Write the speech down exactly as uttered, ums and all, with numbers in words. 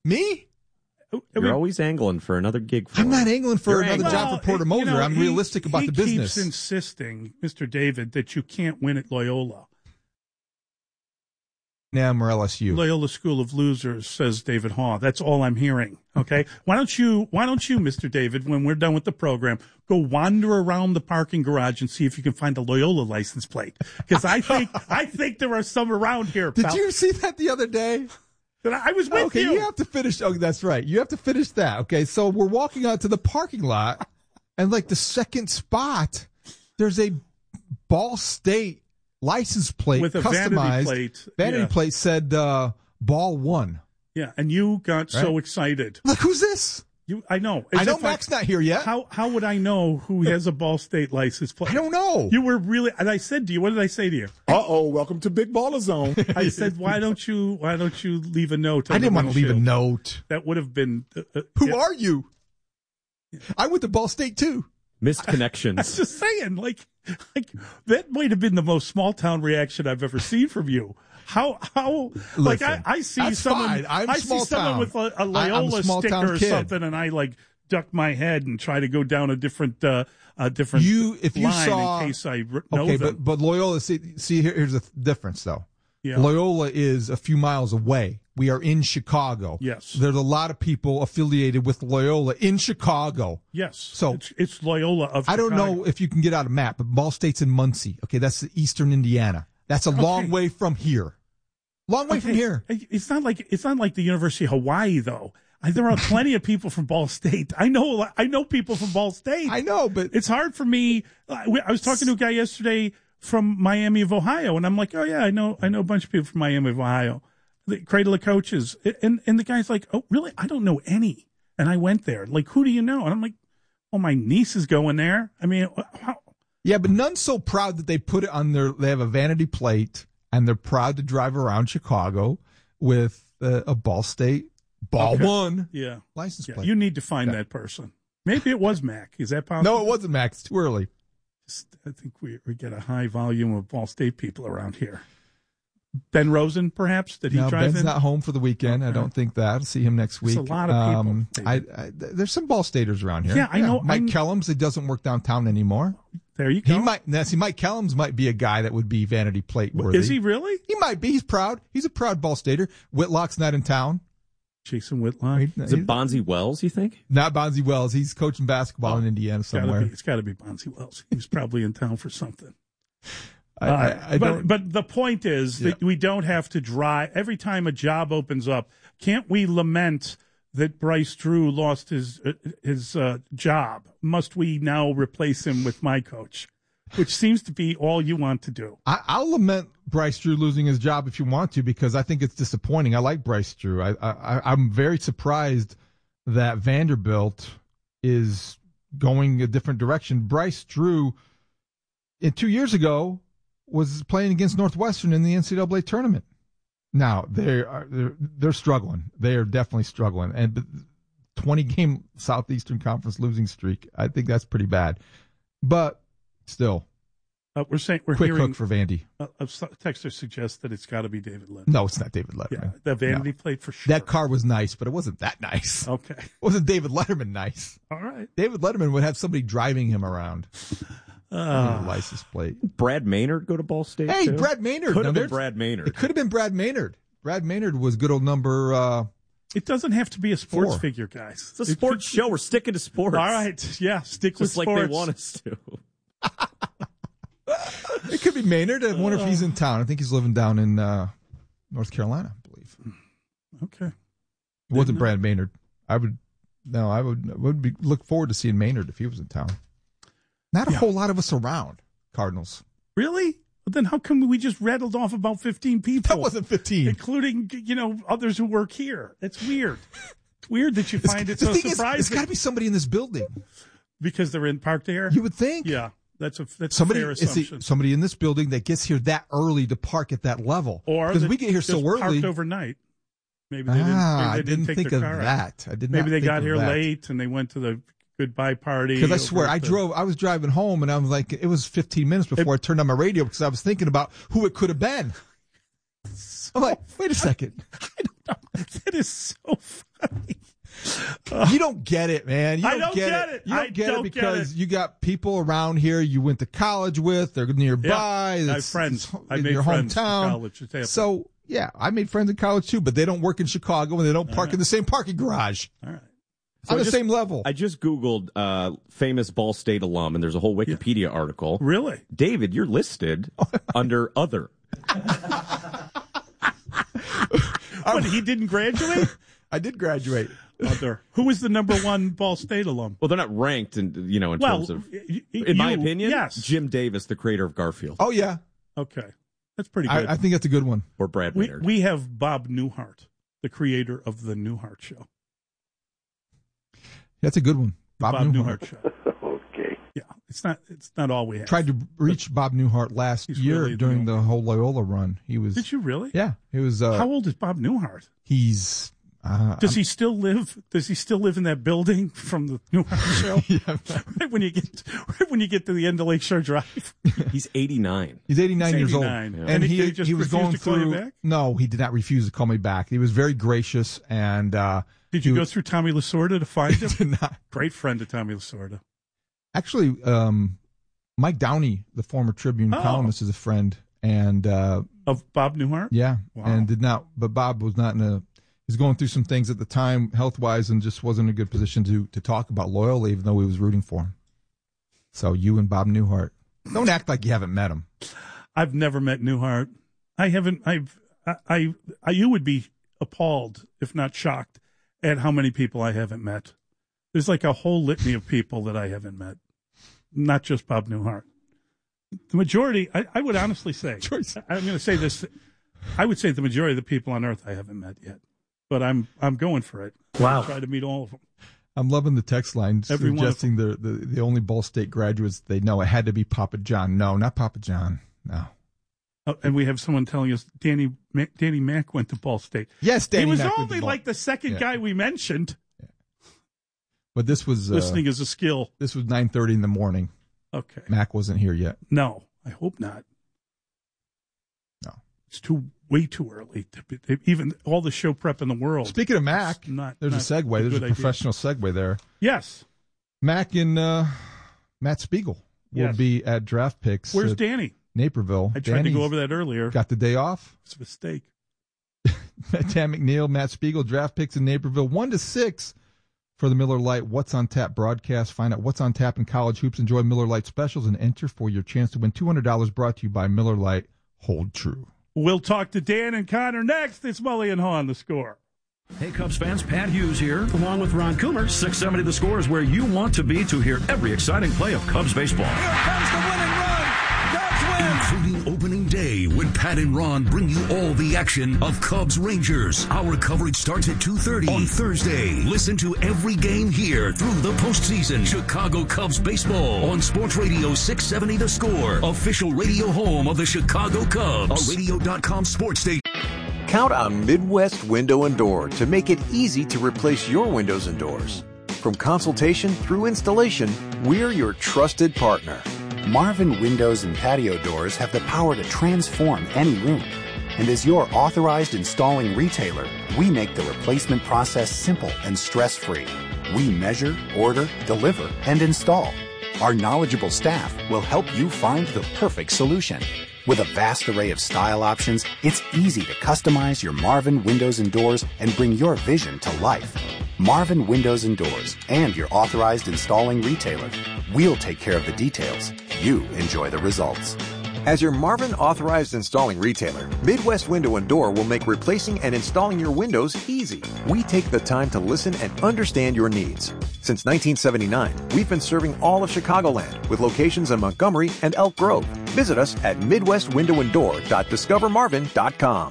Me? You're I mean, always angling for another gig. For I'm him. not angling for You're another angling. job well, for Porter Moser. You know, I'm he, realistic about he the business. He keeps insisting, Mister David, that you can't win at Loyola. Nam or L S U. Loyola School of Losers, says David Haw. That's all I'm hearing. Okay, why don't you, why don't you, Mister David, when we're done with the program, go wander around the parking garage and see if you can find a Loyola license plate? Because I think, I think there are some around here. Did pal. you see that the other day? I was with okay, you. you have to finish. Oh, that's right. You have to finish that. Okay, so we're walking out to the parking lot, and like the second spot, there's a Ball State license plate with a customized vanity plate. Vanity yeah. plate said uh, Ball One. Yeah, and you got right? so excited. Like, who's this? You, I know. As I know Mac's I, not here yet. How how would I know who has a Ball State license plate? I don't know. You were really, and I said to you, what did I say to you? Uh oh, welcome to Big Baller Zone. I said, why don't you why don't you leave a note? On I didn't the want to leave a note. That would have been. Uh, uh, who yeah. are you? I went to Ball State too. Missed connections. I, I was just saying, like, like that might have been the most small town reaction I've ever seen from you. How how Listen, like I, I see someone I see town. someone with a, a Loyola a sticker or kid. something, and I like duck my head and try to go down a different uh, a different you if you line saw in case I know okay, them. but but Loyola see see here, here's the difference though. Yeah. Loyola is a few miles away. We are in Chicago. Yes. There's a lot of people affiliated with Loyola in Chicago. Yes. So it's, it's Loyola of I don't Chicago. know if you can get out a map, but Ball State's in Muncie. Okay, that's eastern Indiana. That's a okay. long way from here. Long way okay. from here. It's not like it's not like the University of Hawaii though. I, there are plenty of people from Ball State. I know I know people from Ball State. I know, but it's hard for me. I was talking to a guy yesterday from Miami of Ohio, and I'm like, oh yeah, I know I know a bunch of people from Miami of Ohio. The Cradle of Coaches, and and the guy's like, oh really? I don't know any. And I went there. Like, who do you know? And I'm like, oh, my niece is going there. I mean, how? Yeah, but none's so proud that they put it on their. They have a vanity plate, and they're proud to drive around Chicago with uh, a Ball State Ball okay. One yeah. license yeah. plate. You need to find yeah. that person. Maybe it was Mac. Is that possible? No, it wasn't Mac. It's too early. I think we we get a high volume of Ball State people around here. Ben Rosen, perhaps? Did he no, drive Ben's in? not home for the weekend. Okay. I don't think that. I'll see him next week. There's a lot of people. Um, I, I, there's some Ball Staters around here. Yeah, I know. Mike I'm, Kellums, he doesn't work downtown anymore. There you go. He might. Now, see, Mike Kellums might be a guy that would be vanity plate worthy. Is he really? He might be. He's proud. He's a proud Ball Stater. Whitlock's not in town. Jason Whitlock. Is it Bonzi Wells, you think? Not Bonzi Wells. He's coaching basketball oh, in Indiana somewhere. It's got to be Bonzi Wells. He was probably in town for something. I, I, I but, but the point is yeah. that we don't have to drive. Every time a job opens up, can't we lament that Bryce Drew lost his uh, his uh, job? Must we now replace him with my coach? Which seems to be all you want to do. I, I'll lament Bryce Drew losing his job if you want to, because I think it's disappointing. I like Bryce Drew. I, I, I'm very surprised that Vanderbilt is going a different direction. Bryce Drew, in two years ago, was playing against Northwestern in the N C double A tournament. Now they are they're, they're struggling. They are definitely struggling, and twenty game Southeastern Conference losing streak. I think that's pretty bad. But still, uh, we're saying we're quick hearing hook for Vandy. A, a texter suggests that it's got to be David Letterman. No, it's not David Letterman. Yeah, the vanity no. plate for sure. That car was nice, but it wasn't that nice. Okay, it wasn't David Letterman nice. All right, David Letterman would have somebody driving him around. Uh, license plate. Brad Maynard go to Ball State. Hey, too? Brad Maynard. Could have now, been Brad Maynard. It could have been Brad Maynard. Brad Maynard was good old number. Uh, it doesn't have to be a sports four. figure, guys. It's a sports could, show. We're sticking to sports. All right, yeah, stick Just with like sports. they want us to. It could be Maynard. I wonder if he's in town. I think he's living down in uh, North Carolina, I believe. Okay. It wasn't Brad Maynard. I would no. I would would be look forward to seeing Maynard if he was in town. Not a yeah. whole lot of us around Cardinals. Really? But then how come we just rattled off about fifteen people? That wasn't fifteen. Including, you know, others who work here. That's weird. It's weird that you find it's, it so surprising. Is, it's got to be somebody in this building. Because they're in Park there? You would think. Yeah. That's a that's somebody, a fair assumption. It, somebody in this building that gets here that early to park at that level. Or because we get here so early. Parked overnight. Maybe they didn't, ah, maybe they I didn't, didn't take think their of car that. out. I did maybe not they think got of here that. late and they went to the goodbye party. Because I swear, I the, drove, I was driving home and I was like, it was fifteen minutes before it, I turned on my radio because I was thinking about who it could have been. So, I'm like, wait a second. I don't know. That is so funny. You don't get it, man. You I don't, don't get, get it. it. You don't I get don't it get because it. you got people around here you went to college with. They're nearby. Yeah, I have It's- friends. it's I in made your friends in hometown. college. It's happening. So, yeah, I made friends in college too, but they don't work in Chicago and they don't park right. in the same parking garage All right. So on I the just- same level. I just Googled uh, famous Ball State alum, and there's a whole Wikipedia article. Really? David, you're listed under other. But he didn't graduate? I did graduate. Other. Who was the number one Ball State alum? Well, they're not ranked, in you know, in Well, terms of. y- y- In my you- opinion, yes. Jim Davis, the creator of Garfield, Oh, yeah. Okay. That's pretty good. I, I think that's a good one. or Brad we, Maynard. we have Bob Newhart, the creator of the Newhart Show. That's a good one. Bob, Bob Newhart. Newhart Show. Okay. Yeah, it's not. It's not all we have. Tried to reach Bob Newhart last He's year really the during only- the whole Loyola run. He was, Did you really? yeah, it was, uh, How old is Bob Newhart? he's, uh, Does he still live? Does he still live in that building from the Newhart Show? yeah, Right when you get, right when you get to the end of Lakeshore Drive. He's eighty-nine. he's eighty-nine He's years old. eighty-nine. And, And he- he, did he just he was refuse going to call you through, back? no, he did not refuse to call me back. He was very gracious and, uh, Did you he go through Tommy Lasorda to find him? did not. Great friend of Tommy Lasorda. Actually, um, Mike Downey, the former Tribune Oh. columnist, is a friend, and uh, Of Bob Newhart? yeah, Wow. and did not. But Bob was not in a. He was going through some things at the time, health wise, and just wasn't in a good position to to talk about Loyola, even though he was rooting for him. So you and Bob Newhart, don't act like you haven't met him. I've never met Newhart. I haven't. I've. I, I, I. You would be appalled, if not shocked, at how many people I haven't met. There's like a whole litany of people that I haven't met, not just Bob Newhart. The majority, I, I would honestly say, Choice. I'm going to say this. I would say the majority of the people on Earth I haven't met yet, but I'm I'm going for it. Wow. I'll try to meet all of them. I'm loving the text line Every one of suggesting the, the the only Ball State graduates they know it had to be Papa John. No, not Papa John. No. Oh, and we have someone telling us Danny Mac, Danny Mack went to Ball State. Yes, Danny he was Mack went to only Ball- like the second Yeah. guy we mentioned. But this was uh, Listening is a skill. this was nine thirty in the morning. Okay. Mac wasn't here yet. No, I hope not. No. It's too way too early. To be, even all the show prep in the world. Speaking of Mac, It's not- there's not a segue. a There's good a idea. professional segue there. Yes. Mac and uh, Matt Spiegel will Yes. be at Draft Picks Where's at Danny? Naperville. I tried to Danny's go over that earlier. Got the day off. It's a mistake. Dan McNeil, Matt Spiegel, Draft Picks in Naperville, one to six for the Miller Lite What's on Tap broadcast. Find out what's on tap in college hoops. Enjoy Miller Lite specials and enter for your chance to win two hundred dollars. Brought to you by Miller Lite. Hold true. We'll talk to Dan and Connor next. It's Mully and Haw on The Score. Hey, Cubs fans, Pat Hughes here, along with Ron Coomer. six seventy The Score is where you want to be to hear every exciting play of Cubs baseball. Here comes the winning run. Cubs win. Including opening day when Pat and Ron bring you all the action of Cubs Rangers. Our coverage starts at two thirty on Thursday. Listen to every game here through the postseason. Chicago Cubs baseball on Sports Radio six seventy The Score. Official radio home of the Chicago Cubs. A radio dot com sports station. Count on Midwest Window and Door to make it easy to replace your windows and doors. From consultation through installation, we're your trusted partner. Marvin Windows and Patio Doors have the power to transform any room. And as your authorized installing retailer, we make the replacement process simple and stress-free. We measure, order, deliver, and install. Our knowledgeable staff will help you find the perfect solution. With a vast array of style options, it's easy to customize your Marvin Windows and Doors and bring your vision to life. Marvin Windows and Doors and your authorized installing retailer. We'll take care of the details. You enjoy the results. As your Marvin authorized installing retailer, Midwest Window and Door will make replacing and installing your windows easy. We take the time to listen and understand your needs. Since nineteen seventy-nine, we've been serving all of Chicagoland with locations in Montgomery and Elk Grove. Visit us at midwest window and door dot discover marvin dot com.